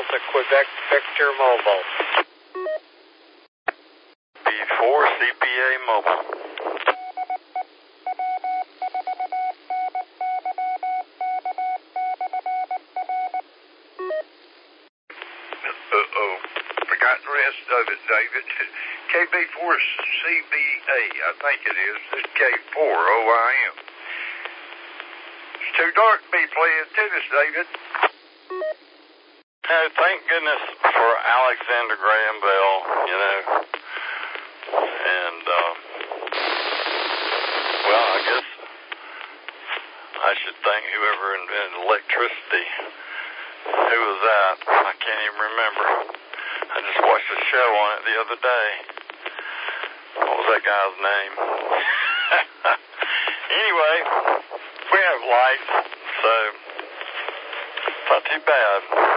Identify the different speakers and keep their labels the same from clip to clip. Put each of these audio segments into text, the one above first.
Speaker 1: Delta Quebec Victor Mobile.
Speaker 2: B4 CPA Mobile.
Speaker 3: Uh-oh. Forgot the rest of it, David. KB4CBA, I think it is. This K4OIM. It's too dark to be playing tennis, David.
Speaker 2: Thank goodness for Alexander Graham Bell, you know. And, well, I guess I should thank whoever invented electricity. Who was that? I can't even remember. I just watched a show on it the other day. What was that guy's name? Anyway, we have lights, so it's not too bad.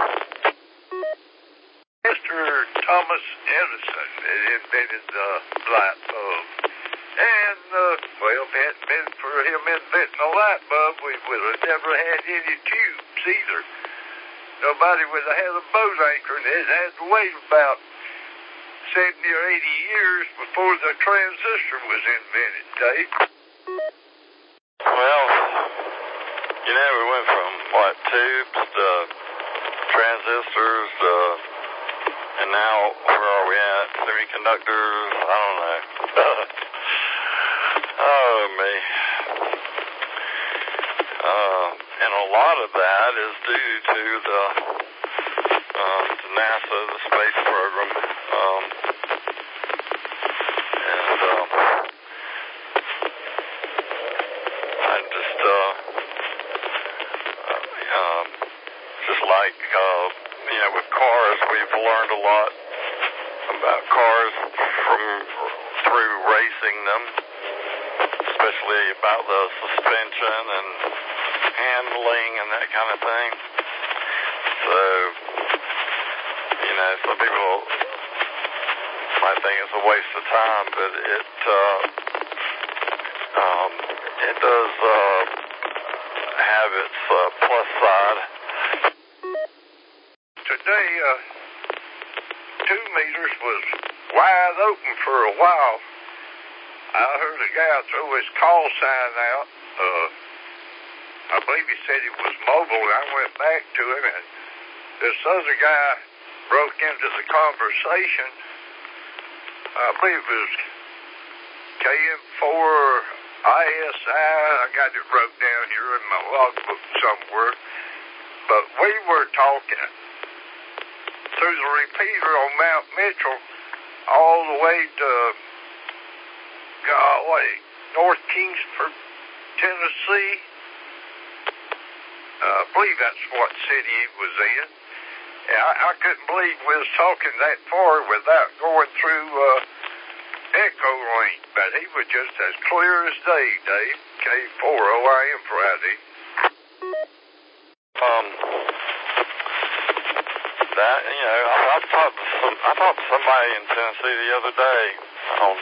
Speaker 3: Mr. Thomas Edison invented the light bulb. And, well, if it hadn't been for him inventing a light bulb, we would have never had any tubes either. Nobody would have had a boat anchor, and it had to wait about 70 or 80 years before the transistor was invented, Dave.
Speaker 2: Well, you know, we went from, tubes to transistors to, and now where are we at? Semiconductors? I don't know. Oh, me. And a lot of that is due to the NASA, the space program. I just like, you know, with cars, we've learned a lot about cars through racing them, especially about the suspension and handling and that kind of thing. So, you know, some people might think it's a waste of time, but it does have its plus side.
Speaker 3: Today, 2 meters was wide open for a while. I heard a guy throw his call sign out. I believe he said he was mobile, and I went back to him, and this other guy broke into the conversation. I believe it was KM4ISI. I got it wrote down here in my logbook somewhere. But we were talking through the repeater on Mount Mitchell all the way to, North Kingsford, Tennessee. I believe that's what city he was in. And I couldn't believe we was talking that far without going through Echo Link, but he was just as clear as day, Dave. K4OIM Friday.
Speaker 2: That, you know, I talked to somebody in Tennessee the other day on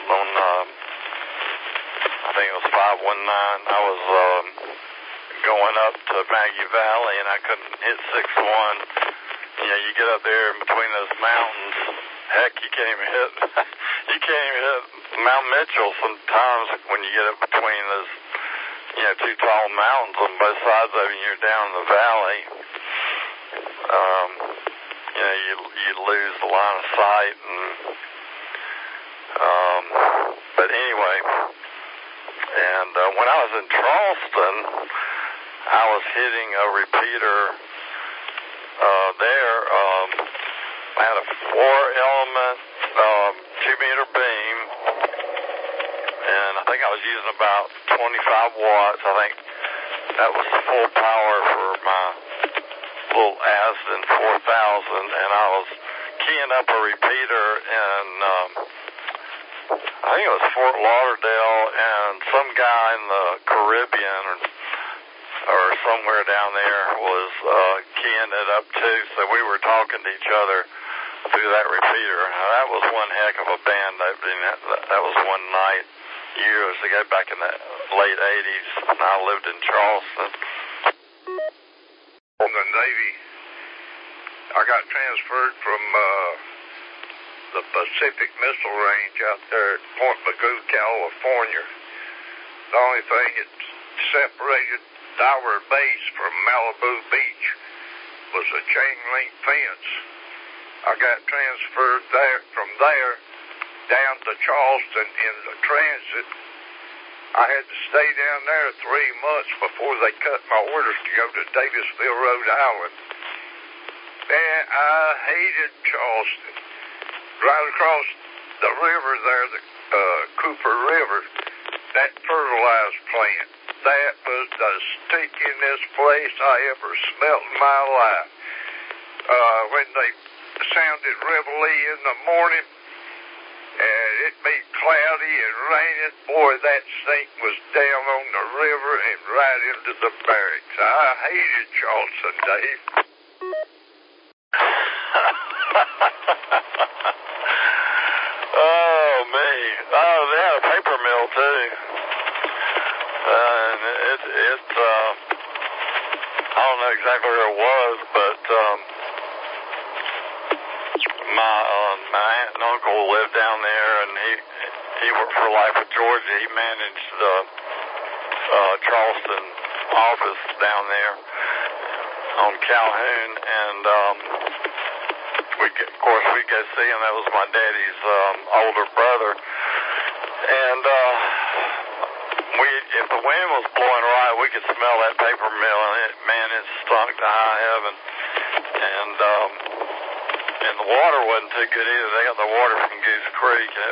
Speaker 2: I think it was 519. I was going up to Maggie Valley, and I couldn't hit 61. You know, you get up there in between those mountains. Heck, you can't even hit Mount Mitchell sometimes when you get up between those, you know, 2 tall mountains on both sides of you. You're down in the valley. You know, you lose the line of sight, and but anyway. And when I was in Charleston, I was hitting a repeater there. I had a 4-element 2-meter beam, and I think I was using about 25 watts. I think that was the full power for my little Asden 4000, and I was keying up a repeater in I think it was Fort Lauderdale, and some guy in the Caribbean or somewhere down there was keying it up too, so we were talking to each other through that repeater. Now, that was one heck of a band opening. That was one night years ago, back in the late 80s, when I lived in Charleston.
Speaker 3: On the Navy, I got transferred from the Pacific Missile Range out there at Point Mugu, California. The only thing that separated our base from Malibu Beach was a chain link fence. I got transferred from there down to Charleston in the transit. I had to stay down there 3 months before they cut my orders to go to Davisville, Rhode Island. Man, I hated Charleston. Right across the river there, the Cooper River, that fertilizer plant, that was the stinkiest place I ever smelt in my life. When they sounded reveille in the morning, and it be cloudy and raining, boy, that stink was down on the river and right into the barracks. I hated Charleston, Dave.
Speaker 2: Oh, me. Oh, they had a paper mill, too. And I don't know exactly where it was, but my aunt and uncle lived down there, and he worked for Life of Georgia. He managed the Charleston office down there on Calhoun, and of course we'd go see him. That was my daddy's older brother, and if the wind was blowing right, we could smell that paper mill, and it stunk to high heaven, and the water wasn't too good either. They got the water from Goose Creek, and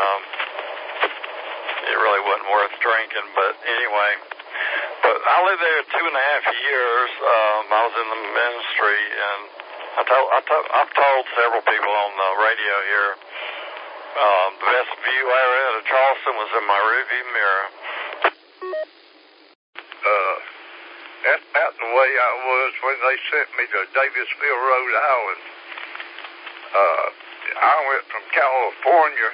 Speaker 2: it really wasn't worth drinking. But anyway, I lived there 2.5 years. I was in the ministry, and I've told several people on the radio here, the best view I ever had of Charleston was in my rearview mirror.
Speaker 3: That's about the way I was when they sent me to Davisville, Rhode Island. I went from California,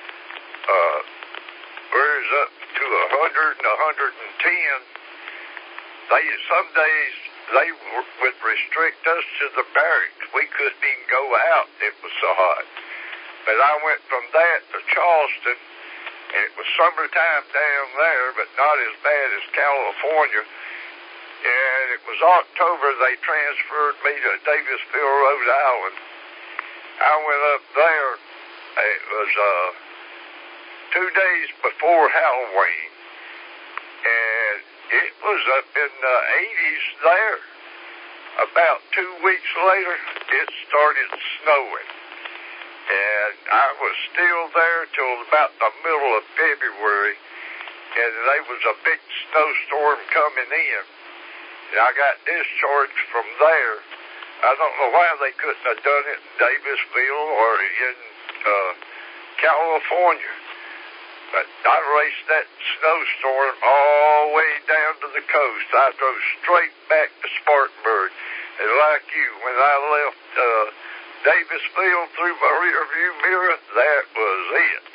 Speaker 3: where's up to 100 and 110. Some days they would restrict us to the barracks. We couldn't even go out. It was so hot. But I went from that to Charleston, and it was summertime down there, but not as bad as California. And it was October they transferred me to Davisville, Rhode Island. I went up there. It was 2 days before Halloween, and it was up in the 80s there. About 2 weeks later, it started snowing, and I was still there till about the middle of February, and there was a big snowstorm coming in, and I got discharged from there. I don't know why they couldn't have done it in Davisville or in California. But I raced that snowstorm all the way down to the coast. I drove straight back to Spartanburg. And like you, when I left Davisville through my rearview mirror, that was it.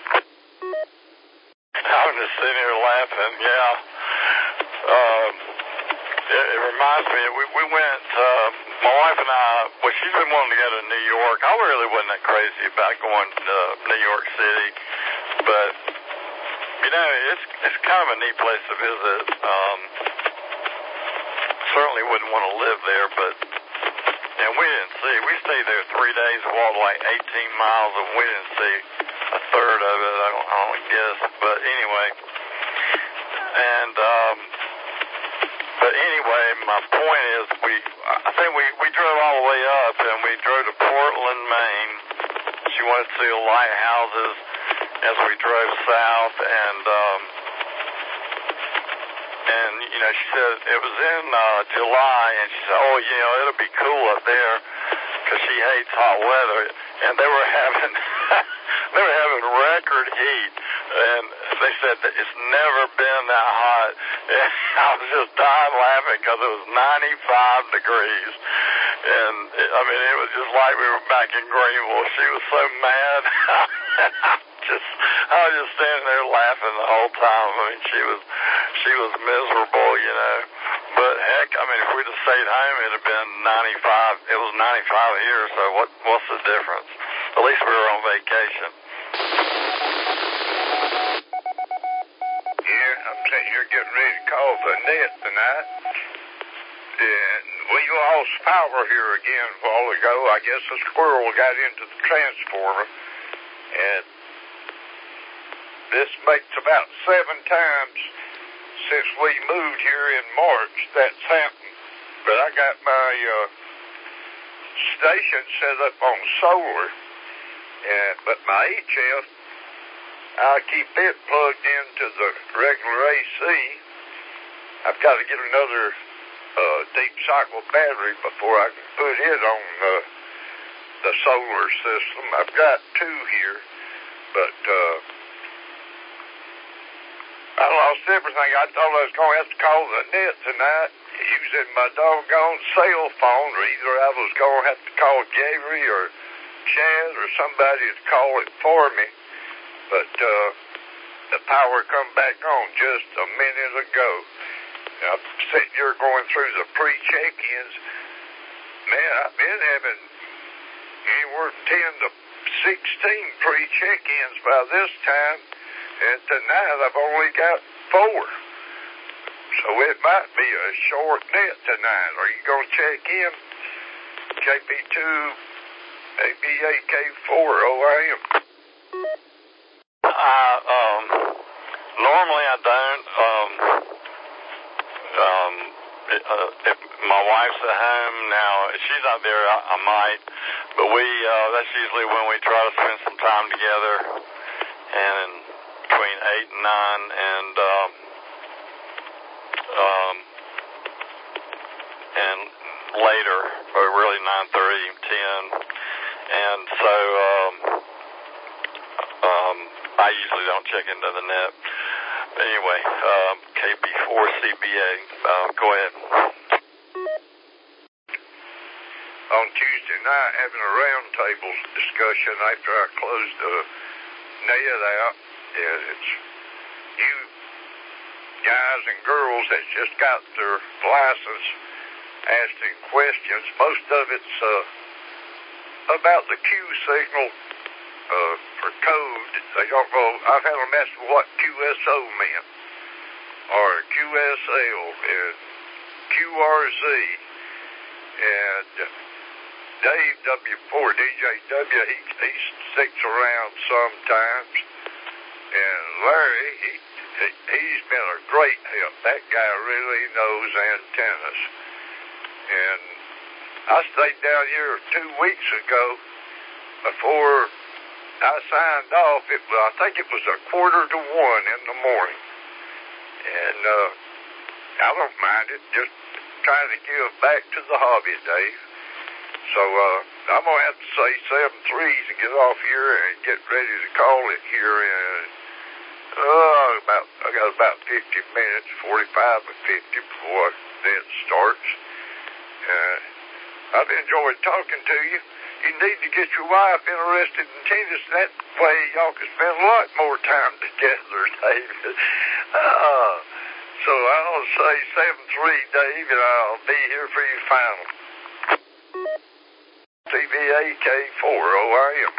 Speaker 2: I'm just sitting here laughing, yeah. It reminds me, we went, my wife and I, well, she's been wanting to go to New York. I really wasn't that crazy about going to New York City, but, you know, it's kind of a neat place to visit. Certainly wouldn't want to live there, but, and we didn't see, we stayed there 3 days, walked like 18 miles, and we didn't see a third of it, I don't guess, but anyway, and, but anyway, my point is, I think we drove all the way up, and we drove to Portland, Maine. She wanted to see the lighthouses as we drove south, and you know, she said it was in July, and she said, oh, you know, it'll be cool up there, because she hates hot weather, and they were having record heat, and they said that it's never been that hot. And I was just dying laughing because it was 95 degrees, and I mean, it was just like we were back in Greenville. She was so mad. I was just standing there laughing the whole time. I mean, she was miserable, you know. But heck, I mean, if we'd have stayed home, it'd have been 95. It was 95 here, so what's the difference? At least we were on vacation.
Speaker 3: Yeah, I'm sitting here getting ready to call the net tonight. And we lost power here again a while ago. I guess a squirrel got into the transformer. And this makes about 7 times since we moved here in March that's happened. But I got my station set up on solar. But my HF, I keep it plugged into the regular AC. I've got to get another deep cycle battery before I can put it on the solar system. I've got 2 here, but I lost everything. I thought I was going to have to call the net tonight using my doggone cell phone, or either I was going to have to call Gary or Chad or somebody to call it for me. But the power come back on just a minute ago. I'm sitting here going through the pre-check-ins. Man, I've been having anywhere from 10 to 16 pre-check-ins by this time, and tonight I've only got 4. So it might be a short net tonight. Are you going to check in? JP2, ABAK4, OIM.
Speaker 2: Normally I don't. If my wife's at home now, if she's not there, I might. But that's usually when we try to spend some time together, and between 8 and 9, and later, or really 9:30, 10. And so, I usually don't check into the net. But anyway, KB4CBA, go ahead.
Speaker 3: On Tuesday night, having a roundtable discussion after I closed the net out, and it's you guys and girls that just got their license asking questions. Most of it's about the Q signal for code. They don't know. I've had them ask what QSO meant, or QSL, and QRZ, and Dave W4, DJW, he sticks around sometimes, and Larry, he's been a great help. That guy really knows antennas. And I stayed down here 2 weeks ago before I signed off. I think it was 1:45 in the morning. And I don't mind it, just trying to give back to the hobby, Dave. So I'm going to have to say 7 threes and get off here and get ready to call it here in I got about 50 minutes, 45 or 50 before it starts. I've enjoyed talking to you. You need to get your wife interested in tennis. That way y'all can spend a lot more time together, David. So I'll say 7-3, Dave, and I'll be here for your final. CBAK4, OIM.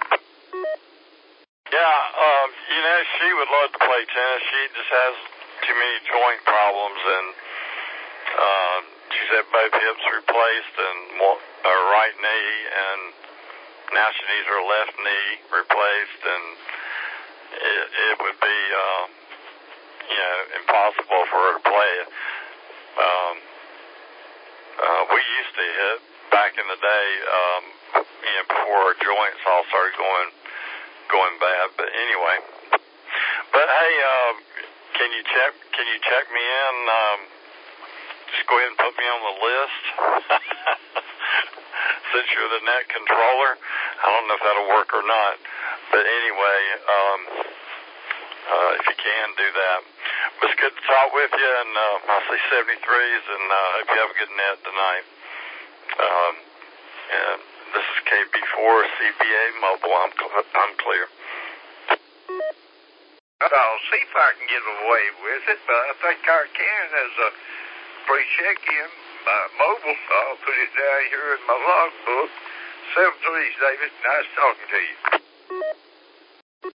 Speaker 2: Yeah, she would love to play tennis. She just has too many joint problems, and she's had both hips replaced and her right knee, and now she needs her left knee replaced, and it would be, impossible for her to play it. We used to hit back in the day, before our joints all started going bad. But anyway, hey, can you check me in? Just go ahead and put me on the list. Since you're the net controller, I don't know if that'll work or not. But anyway, if you can do that. But it's good to talk with you, and I'll say 73s, and hope you have a good net tonight. And this is KB4 CBA Mobile. I'm clear.
Speaker 3: I'll see if I can get away with it, but I think I can as a free check-in by mobile, so I'll put it down here in my logbook. 7-3, David. Nice talking to you.